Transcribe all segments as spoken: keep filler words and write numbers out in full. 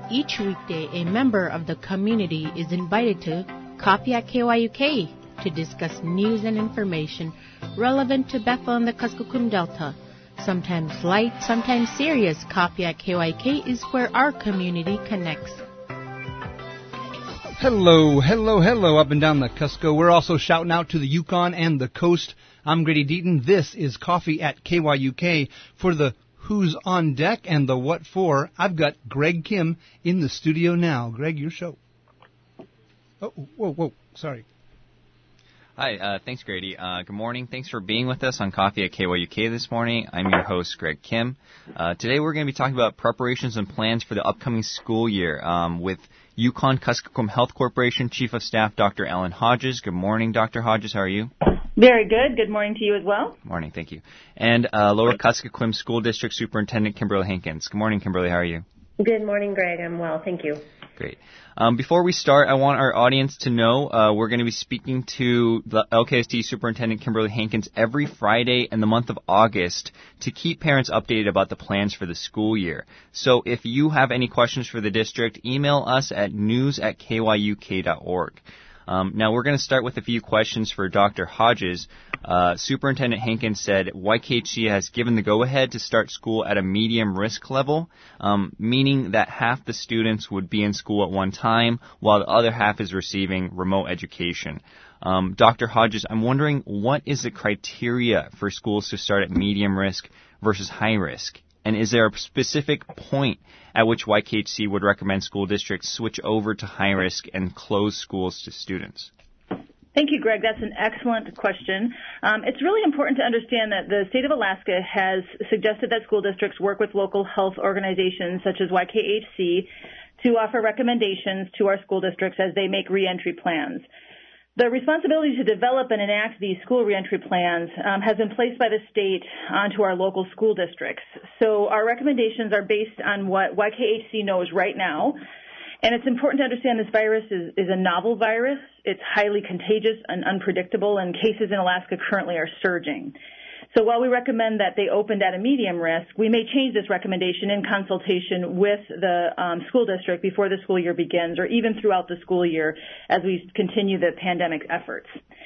Each weekday, a member of the community is invited to Coffee at K Y U K to discuss news and information relevant to Bethel and the Kuskokwim Delta. Sometimes light, sometimes serious, Coffee at K Y U K is where our community connects. Hello, hello, hello, up and down the Cusco. We're also shouting out to the Yukon and the coast. I'm Grady Deaton. This is Coffee at K Y U K. For the Who's on Deck and the What For, I've got Greg Kim in the studio now. Greg, your show. Oh, whoa, whoa, sorry. Hi, uh, thanks, Grady. Uh, good morning. Thanks for being with us on Coffee at K Y U K this morning. I'm your host, Greg Kim. Uh, today we're going to be talking about preparations and plans for the upcoming school year um, with Yukon Kuskokwim Health Corporation Chief of Staff, Doctor Ellen Hodges. Good morning, Doctor Hodges. How are you? Very good. Good morning to you as well. Good morning. Thank you. And uh, Lower Kuskokwim School District Superintendent Kimberly Hankins. Good morning, Kimberly. How are you? Good morning, Greg. I'm well. Thank you. Great. Um, before we start, I want our audience to know uh, we're going to be speaking to the L K S D Superintendent Kimberly Hankins every Friday in the month of August to keep parents updated about the plans for the school year. So if you have any questions for the district, email us at news at k y u k dot org. Um, now, we're going to start with a few questions for Doctor Hodges. Uh, Superintendent Hankins said Y K H C has given the go-ahead to start school at a medium risk level, um, meaning that half the students would be in school at one time while the other half is receiving remote education. Um, Doctor Hodges, I'm wondering, what is the criteria for schools to start at medium risk versus high risk? And is there a specific point at which Y K H C would recommend school districts switch over to high risk and close schools to students? Thank you, Greg. That's an excellent question. Um, it's really important to understand that the state of Alaska has suggested that school districts work with local health organizations such as Y K H C to offer recommendations to our school districts as they make reentry plans. The responsibility to develop and enact these school reentry plans um, has been placed by the state onto our local school districts. So our recommendations are based on what Y K H C knows right now. And it's important to understand this virus is, is a novel virus. It's highly contagious and unpredictable, and cases in Alaska currently are surging. So while we recommend that they opened at a medium risk, we may change this recommendation in consultation with the um, school district before the school year begins, or even throughout the school year as we continue the pandemic efforts.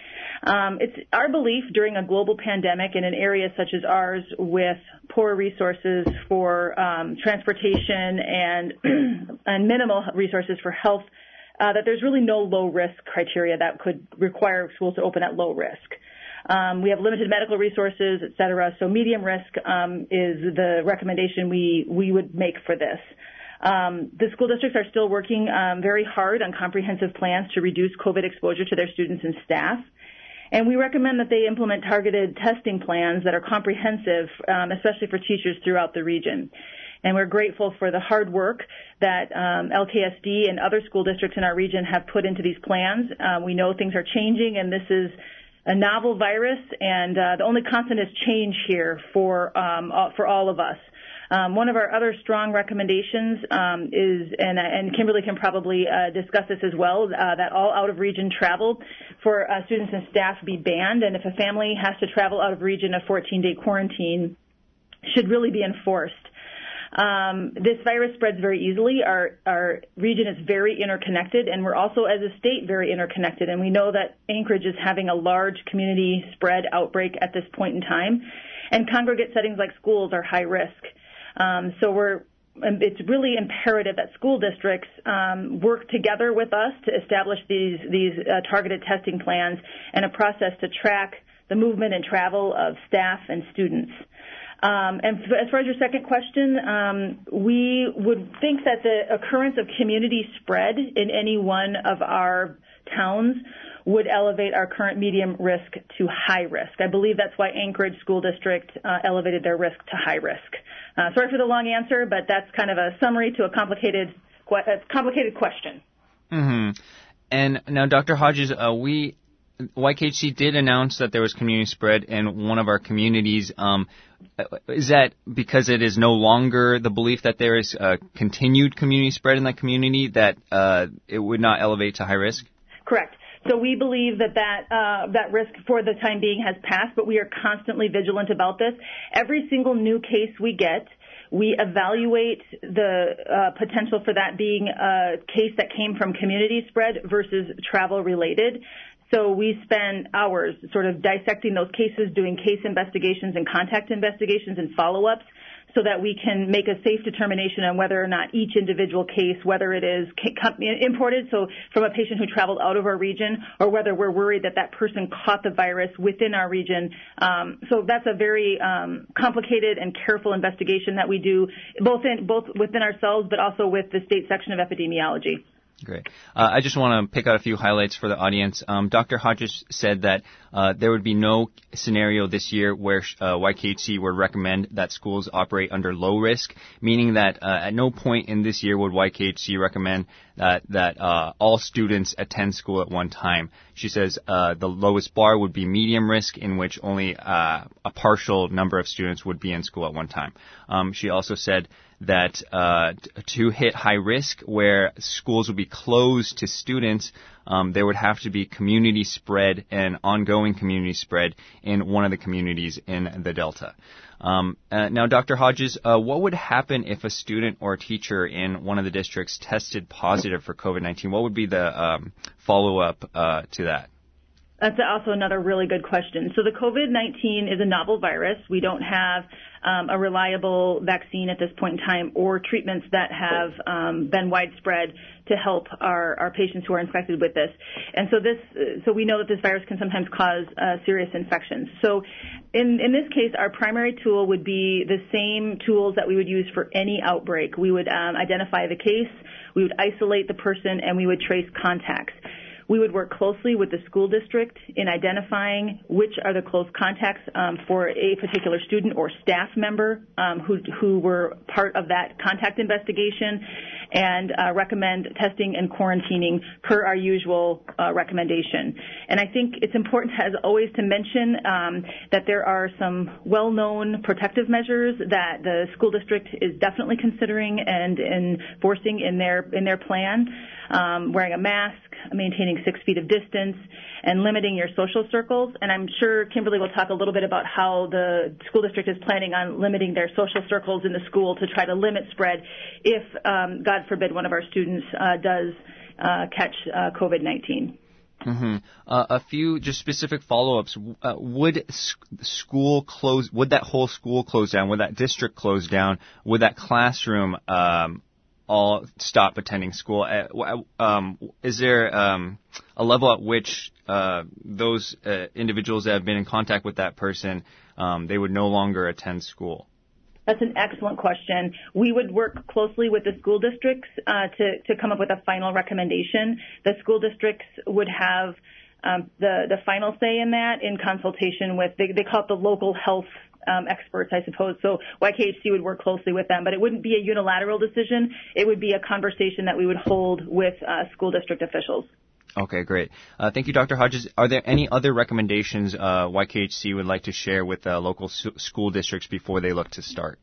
Um, it's our belief during a global pandemic in an area such as ours with poor resources for um, transportation and, and minimal resources for health, uh, that there's really no low-risk criteria that could require schools to open at low risk. Um, we have limited medical resources, et cetera, so medium risk um, is the recommendation we, we would make for this. Um, the school districts are still working um, very hard on comprehensive plans to reduce COVID exposure to their students and staff. And we recommend that they implement targeted testing plans that are comprehensive, um, especially for teachers throughout the region. And we're grateful for the hard work that um, L K S D and other school districts in our region have put into these plans. Um, we know things are changing, and this is a novel virus, and uh, the only constant is change here for um, uh, for all of us. Um, one of our other strong recommendations um, is, and, and Kimberly can probably uh, discuss this as well, uh, that all out-of-region travel for uh, students and staff be banned, and if a family has to travel out of region, a fourteen-day quarantine should really be enforced. Um, this virus spreads very easily. Our, our region is very interconnected, and we're also, as a state, very interconnected. And we know that Anchorage is having a large community spread outbreak at this point in time, and congregate settings like schools are high risk. Um, so we're, it's really imperative that school districts um, work together with us to establish these these uh, targeted testing plans and a process to track the movement and travel of staff and students. Um, and as far as your second question, um, we would think that the occurrence of community spread in any one of our towns would elevate our current medium risk to high risk. I believe that's why Anchorage School District uh, elevated their risk to high risk. Uh, sorry for the long answer, but that's kind of a summary to a complicated, a complicated question. Mm-hmm. And now, Doctor Hodges, uh, we Y K H C did announce that there was community spread in one of our communities. Um, is that because it is no longer the belief that there is uh, continued community spread in that community, that uh, it would not elevate to high risk? Correct. So we believe that that, uh, that risk for the time being has passed, but we are constantly vigilant about this. Every single new case we get, we evaluate the uh, potential for that being a case that came from community spread versus travel related. So we spend hours sort of dissecting those cases, doing case investigations and contact investigations and follow-ups so that we can make a safe determination on whether or not each individual case, whether it is imported, so from a patient who traveled out of our region, or whether we're worried that that person caught the virus within our region. Um, so that's a very um, complicated and careful investigation that we do, both in both within ourselves, but also with the state section of epidemiology. Great. Uh, I just want to pick out a few highlights for the audience. Um, Doctor Hodges said that uh, there would be no scenario this year where uh, Y K H C would recommend that schools operate under low risk, meaning that uh, at no point in this year would Y K H C recommend that that uh, all students attend school at one time. She says uh, the lowest bar would be medium risk, in which only uh, a partial number of students would be in school at one time. Um, she also said that uh, to hit high risk, where schools would be closed to students, um, there would have to be community spread and ongoing community spread in one of the communities in the Delta. Um, uh, now, Doctor Hodges, uh, what would happen if a student or a teacher in one of the districts tested positive for COVID nineteen? What would be the um, follow-up uh, to that? That's also another really good question. So the COVID nineteen is a novel virus. We don't have um, a reliable vaccine at this point in time or treatments that have um, been widespread to help our, our patients who are infected with this. And so this, so we know that this virus can sometimes cause uh, serious infections. So in, in this case, our primary tool would be the same tools that we would use for any outbreak. We would um, identify the case, we would isolate the person, and we would trace contacts. We would work closely with the school district in identifying which are the close contacts um, for a particular student or staff member um, who, who were part of that contact investigation, and uh, recommend testing and quarantining per our usual uh, recommendation. And I think it's important, as always, to mention um, that there are some well-known protective measures that the school district is definitely considering and enforcing in their in their plan. Um, wearing a mask, maintaining six feet of distance, and limiting your social circles. And I'm sure Kimberly will talk a little bit about how the school district is planning on limiting their social circles in the school to try to limit spread if, um, God forbid, one of our students uh, does uh, catch uh, COVID nineteen. Mm-hmm. Uh, a few just specific follow-ups. Uh, would sc- school close? Would that whole school close down? Would that district close down? Would that classroom um, all stop attending school? Uh, um, is there um, a level at which uh, those uh, individuals that have been in contact with that person, um, they would no longer attend school? That's an excellent question. We would work closely with the school districts uh, to, to come up with a final recommendation. The school districts would have um, the, the final say in that in consultation with, they, they call it the local health Um, experts, I suppose. So Y K H C would work closely with them, but it wouldn't be a unilateral decision. It would be a conversation that we would hold with uh, school district officials. Okay, great. Uh, thank you, Doctor Hodges. Are there any other recommendations uh, Y K H C would like to share with uh, local su- school districts before they look to start?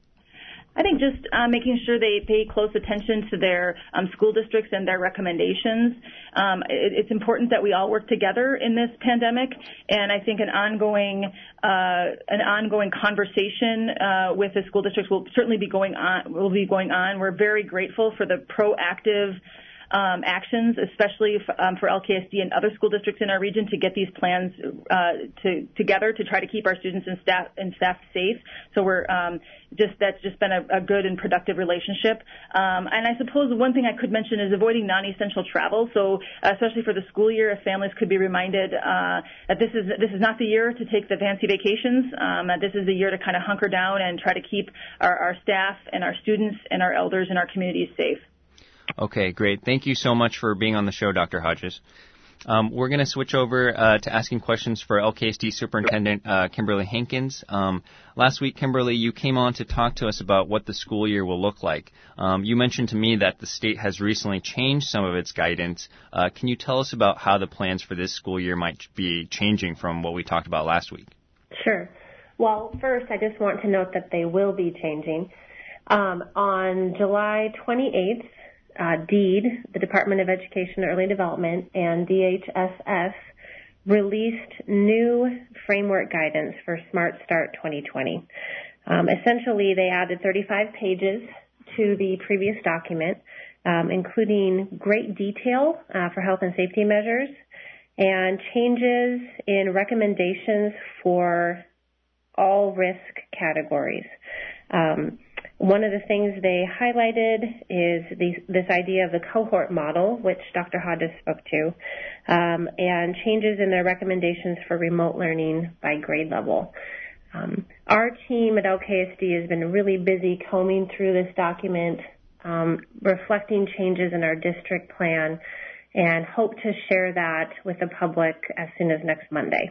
I think just uh, making sure they pay close attention to their um, school districts and their recommendations. Um, it, it's important that we all work together in this pandemic, and I think an ongoing uh, an ongoing conversation uh, with the school districts will certainly be going on. Will be going on. We're very grateful for the proactive Um, actions, especially f- um, for L K S D and other school districts in our region, to get these plans uh, to, together to try to keep our students and staff and staff safe. So we're um, just that's just been a, a good and productive relationship. Um, and I suppose one thing I could mention is avoiding non-essential travel. So uh, especially for the school year, if families could be reminded uh, that this is this is not the year to take the fancy vacations. Um, that this is the year to kind of hunker down and try to keep our, our staff and our students and our elders and our communities safe. Okay, great. Thank you so much for being on the show, Doctor Hodges. Um, we're going to switch over uh, to asking questions for L K S D Superintendent uh, Kimberly Hankins. Um, last week, Kimberly, you came on to talk to us about what the school year will look like. Um, you mentioned to me that the state has recently changed some of its guidance. Uh, can you tell us about how the plans for this school year might be changing from what we talked about last week? Sure. Well, first, I just want to note that they will be changing. Um, on July twenty-eighth, Uh, DEED, the Department of Education and Early Development, and D H S S released new framework guidance for Smart Start twenty twenty. Um, essentially, they added thirty-five pages to the previous document, um, including great detail uh, for health and safety measures and changes in recommendations for all risk categories. Um, one of the things they highlighted is the, this idea of the cohort model, which Doctor Hodges spoke to, um, and changes in their recommendations for remote learning by grade level. Um, our team at L K S D has been really busy combing through this document, um, reflecting changes in our district plan, and hope to share that with the public as soon as next Monday.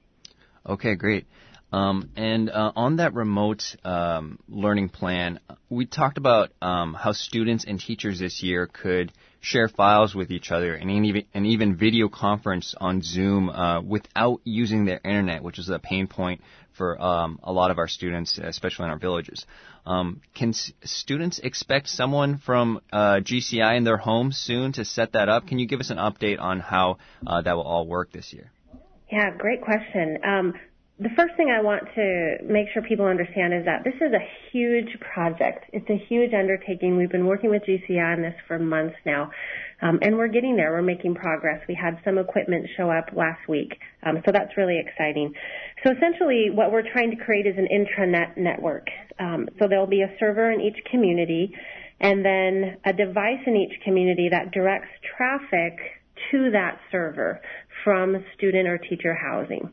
Okay, great. Um, and uh, on that remote um, learning plan, we talked about um, how students and teachers this year could share files with each other and even, and even video conference on Zoom uh, without using their internet, which is a pain point for um, a lot of our students, especially in our villages. Um, can s- students expect someone from uh, G C I in their homes soon to set that up? Can you give us an update on how uh, that will all work this year? Yeah, great question. Um, The first thing I want to make sure people understand is that this is a huge project. It's a huge undertaking. We've been working with G C I on this for months now, um, and we're getting there. We're making progress. We had some equipment show up last week, um, so that's really exciting. So essentially what we're trying to create is an intranet network. Um, so there'll be a server in each community and then a device in each community that directs traffic to that server from student or teacher housing.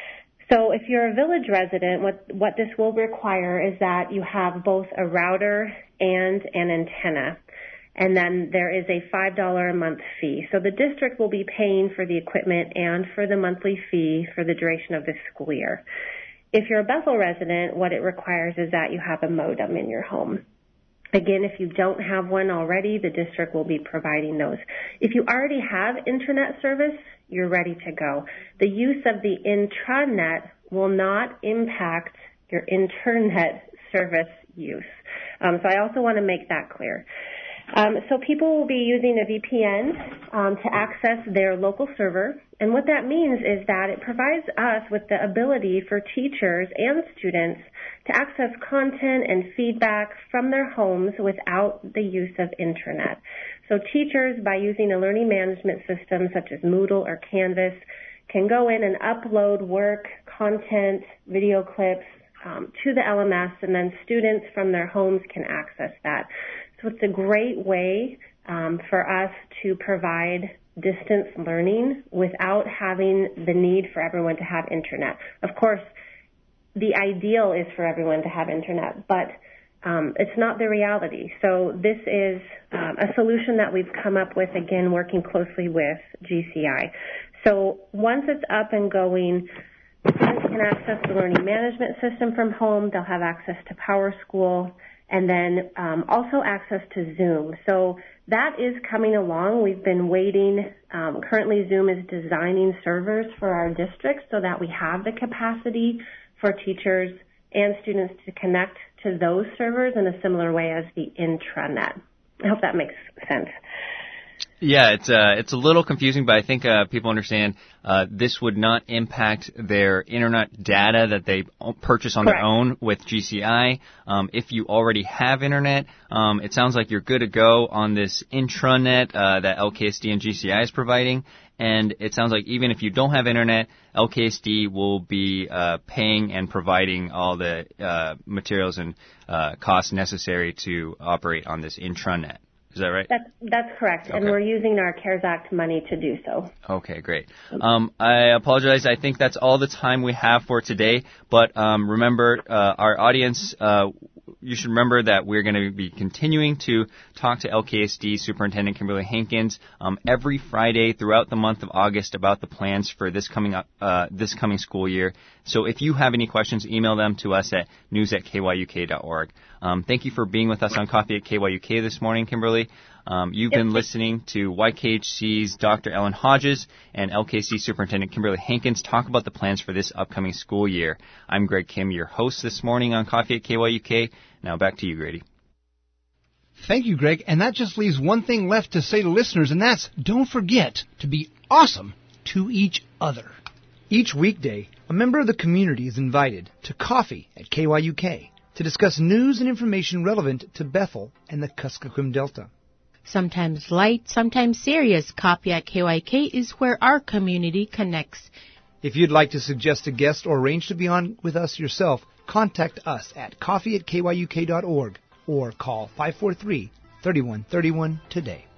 So if you're a village resident, what, what this will require is that you have both a router and an antenna. And then there is a five dollars a month fee. So the district will be paying for the equipment and for the monthly fee for the duration of this school year. If you're a Bethel resident, what it requires is that you have a modem in your home. Again, if you don't have one already, the district will be providing those. If you already have internet service, you're ready to go. The use of the intranet will not impact your internet service use. Um, so I also want to make that clear. Um, so people will be using a V P N um, to access their local server. And what that means is that it provides us with the ability for teachers and students to access content and feedback from their homes without the use of intranet. So teachers, by using a learning management system such as Moodle or Canvas, can go in and upload work, content, video clips um, to the L M S, and then students from their homes can access that. So it's a great way um, for us to provide distance learning without having the need for everyone to have internet. Of course, the ideal is for everyone to have internet, but um, it's not the reality. So this is um, a solution that we've come up with, again, working closely with G C I. So once it's up and going, students can access the learning management system from home. They'll have access to PowerSchool and then um, also access to Zoom. So that is coming along. We've been waiting. Um, currently, Zoom is designing servers for our district so that we have the capacity for teachers and students to connect to those servers in a similar way as the intranet. I hope that makes sense. Yeah, it's uh, it's a little confusing, but I think uh, people understand uh, this would not impact their internet data that they purchase on Correct. their own with G C I. Um, if you already have internet, um, it sounds like you're good to go on this intranet uh, that L K S D and G C I is providing. And it sounds like even if you don't have internet, L K S D will be uh, paying and providing all the uh, materials and uh, costs necessary to operate on this intranet. Is that right? That's, that's correct, Okay. and we're using our CARES Act money to do so. Okay, great. Um, I apologize. I think that's all the time we have for today. But um, remember, uh, our audience, uh, you should remember that we're going to be continuing to talk to L K S D Superintendent Kimberly Hankins um, every Friday throughout the month of August about the plans for this coming up, uh, this coming school year. So if you have any questions, email them to us at news at k y u k dot org. Um, thank you for being with us on Coffee at K Y U K this morning, Kimberly. Um, you've been listening to Y K H C's Doctor Ellen Hodges and L K C Superintendent Kimberly Hankins talk about the plans for this upcoming school year. I'm Greg Kim, your host this morning on Coffee at K Y U K. Now back to you, Grady. Thank you, Greg. And that just leaves one thing left to say to listeners, and that's don't forget to be awesome to each other. Each weekday, a member of the community is invited to Coffee at K Y U K to discuss news and information relevant to Bethel and the Kuskokwim Delta. Sometimes light, sometimes serious, Coffee at K Y K is where our community connects. If you'd like to suggest a guest or arrange to be on with us yourself, contact us at coffee at K Y U K dot org or call five four three, three one three one today.